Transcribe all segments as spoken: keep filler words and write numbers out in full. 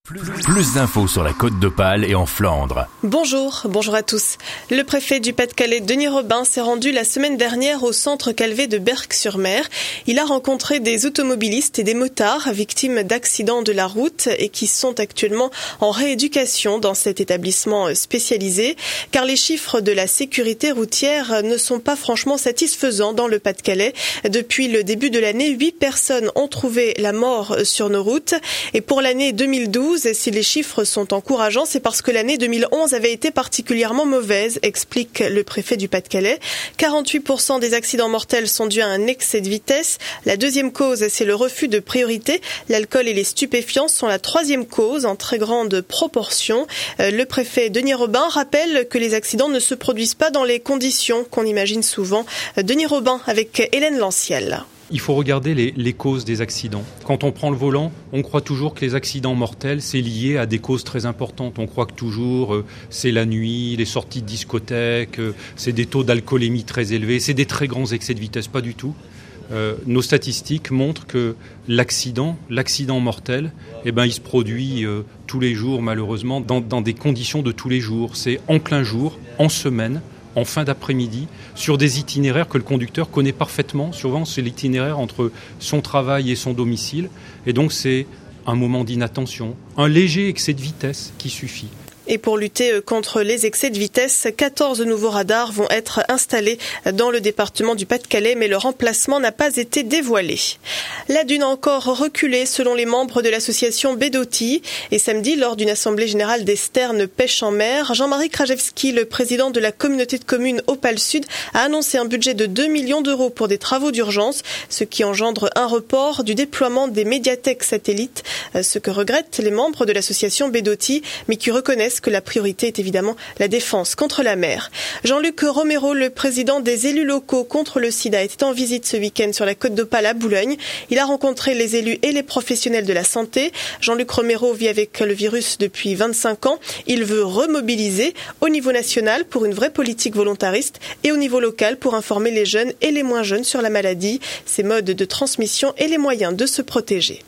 Plus, plus d'infos sur la Côte d'Opale et en Flandre. Bonjour, bonjour à tous. Le préfet du Pas-de-Calais, Denis Robin, s'est rendu la semaine dernière au centre Calvé de Berck-sur-Mer. Il a rencontré des automobilistes et des motards victimes d'accidents de la route et qui sont actuellement en rééducation dans cet établissement spécialisé. Car les chiffres de la sécurité routière ne sont pas franchement satisfaisants dans le Pas-de-Calais. Depuis le début de l'année, huit personnes ont trouvé la mort sur nos routes. Et pour l'année deux mille douze, si les chiffres sont encourageants, c'est parce que l'année deux mille onze avait été particulièrement mauvaise, explique le préfet du Pas-de-Calais. quarante-huit pour cent des accidents mortels sont dus à un excès de vitesse. La deuxième cause, c'est le refus de priorité. L'alcool et les stupéfiants sont la troisième cause en très grande proportion. Le préfet Denis Robin rappelle que les accidents ne se produisent pas dans les conditions qu'on imagine souvent. Denis Robin avec Hélène Lanciel. Il faut regarder les, les causes des accidents. Quand on prend le volant, on croit toujours que les accidents mortels, c'est lié à des causes très importantes. On croit que toujours, euh, c'est la nuit, les sorties de discothèque, euh, c'est des taux d'alcoolémie très élevés, c'est des très grands excès de vitesse. Pas du tout. Euh, nos statistiques montrent que l'accident, l'accident mortel, eh ben, il se produit euh, tous les jours, malheureusement, dans, dans des conditions de tous les jours. C'est en plein jour, en semaine, en fin d'après-midi, sur des itinéraires que le conducteur connaît parfaitement. Souvent, c'est l'itinéraire entre son travail et son domicile. Et donc, c'est un moment d'inattention, un léger excès de vitesse qui suffit. Et pour lutter contre les excès de vitesse, quatorze nouveaux radars vont être installés dans le département du Pas-de-Calais, mais leur emplacement n'a pas été dévoilé. La dune a encore reculé selon les membres de l'association Bedoti. Et samedi, lors d'une assemblée générale des Sternes Pêche en mer, Jean-Marie Krajewski, le président de la communauté de communes Opale Sud, a annoncé un budget de deux millions d'euros pour des travaux d'urgence, ce qui engendre un report du déploiement des médiathèques satellites, ce que regrettent les membres de l'association Bedoti, mais qui reconnaissent que la priorité est évidemment la défense contre la mer. Jean-Luc Romero, le président des élus locaux contre le sida, était en visite ce week-end sur la Côte d'Opale à Boulogne. Il a rencontré les élus et les professionnels de la santé. Jean-Luc Romero vit avec le virus depuis vingt-cinq ans. Il veut remobiliser au niveau national pour une vraie politique volontariste et au niveau local pour informer les jeunes et les moins jeunes sur la maladie, ses modes de transmission et les moyens de se protéger.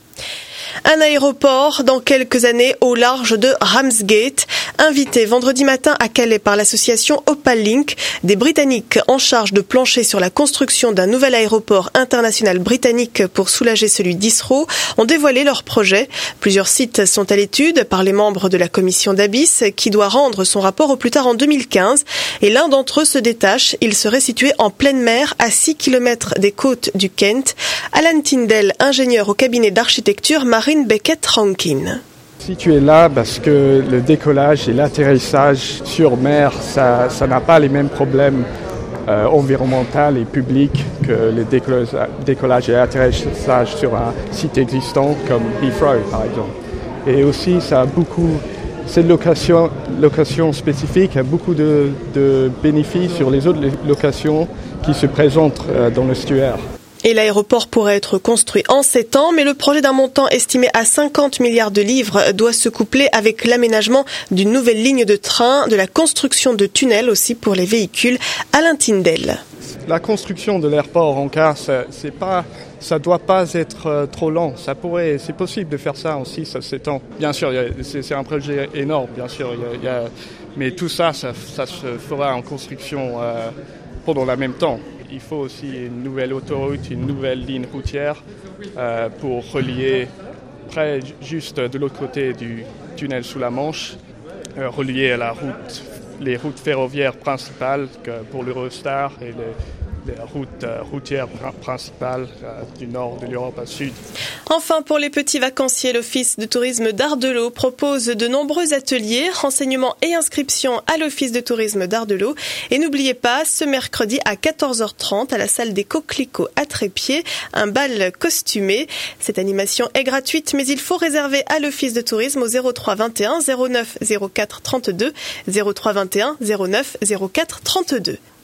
Un aéroport dans quelques années au large de Ramsgate. Invité vendredi matin à Calais par l'association Opal Link, des Britanniques en charge de plancher sur la construction d'un nouvel aéroport international britannique pour soulager celui d'Heathrow ont dévoilé leur projet. Plusieurs sites sont à l'étude par les membres de la commission d'Abyss qui doit rendre son rapport au plus tard en deux mille quinze. Et l'un d'entre eux se détache. Il serait situé en pleine mer à six kilomètres des côtes du Kent. Alan Tyndall, ingénieur au cabinet d'architecture Marine Beckett-Rankin. Si tu es là parce que le décollage et l'atterrissage sur mer, ça, ça n'a pas les mêmes problèmes euh, environnementaux et publics que le décollage, décollage et l'atterrissage sur un site existant comme Heathrow par exemple. Et aussi, ça a beaucoup, cette location, location spécifique a beaucoup de, de bénéfices sur les autres locations qui se présentent euh, dans l'estuaire. Et l'aéroport pourrait être construit en sept ans, mais le projet d'un montant estimé à cinquante milliards de livres doit se coupler avec l'aménagement d'une nouvelle ligne de train, de la construction de tunnels aussi pour les véhicules. Alain Tyndall. La construction de l'aéroport en car, ça, c'est pas, ça doit pas être euh, trop lent. Ça pourrait, c'est possible de faire ça en six à sept ans. Bien sûr, il y a, c'est, c'est un projet énorme, bien sûr. Il y a, il y a, mais tout ça, ça, ça se fera en construction euh, pendant le même temps. Il faut aussi une nouvelle autoroute, une nouvelle ligne routière euh, pour relier près, juste de l'autre côté du tunnel sous la Manche, euh, relier à la route, les routes ferroviaires principales pour l'Eurostar et les, les routes euh, routières principales euh, du nord de l'Europe à sud. Enfin, pour les petits vacanciers, l'Office de tourisme d'Ardelot propose de nombreux ateliers, renseignements et inscriptions à l'Office de tourisme d'Ardelot. Et n'oubliez pas, ce mercredi à quatorze heures trente, à la salle des Coquelicots à Trépied, un bal costumé. Cette animation est gratuite, mais il faut réserver à l'Office de tourisme au zéro trois vingt et un zéro neuf zéro quatre trente-deux, zéro trois vingt et un zéro neuf zéro quatre trente-deux.